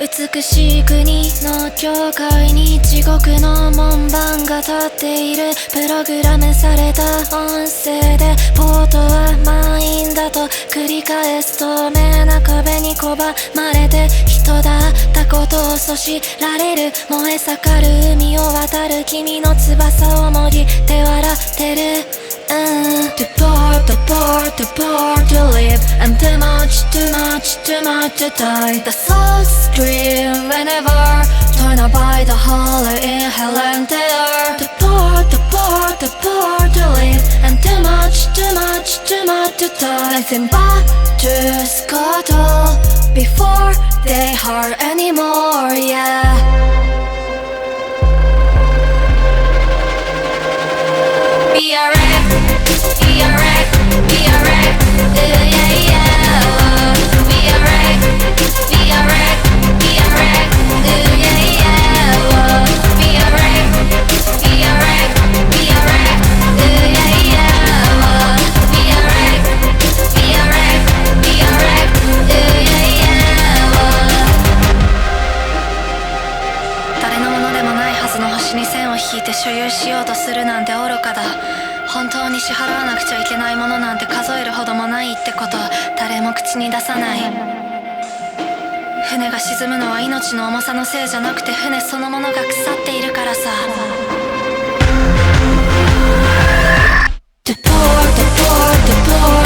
美しい国の境界に地獄の門番が立っている。プログラムされた音声でポートは満員だと繰り返す。透明な壁に拒まれて人だったことを阻止られる。燃え盛る海を渡る君の翼をもぎって笑ってる。To part, to part, to part, to live. And too much, too much, too much to die. The souls scream whenever torn by the hollow inherent terror. To part, to part, to part, to live. And too much, too much, too much to die. Nothing but to scuttle before they hurt anymore, yeah. Be a wreck, be a wreck, be a wreck, yeah, yeah. Be a wreck, be a wreck, be a wreck, yeah, yeah. Be a wreck, be a wreck, be a wreck, yeah, yeah. Be a wreck, be a wreck, be a wreck, yeah, yeah. 誰のものでもないはずの星に線を引いて所有しようとするなんて愚かだ。本当に支払わなくちゃいけないものなんて数えるほどもないってこと誰も口に出さない。船が沈むのは命の重さのせいじゃなくて船そのものが腐っているからさ。To pour, to pour, to pour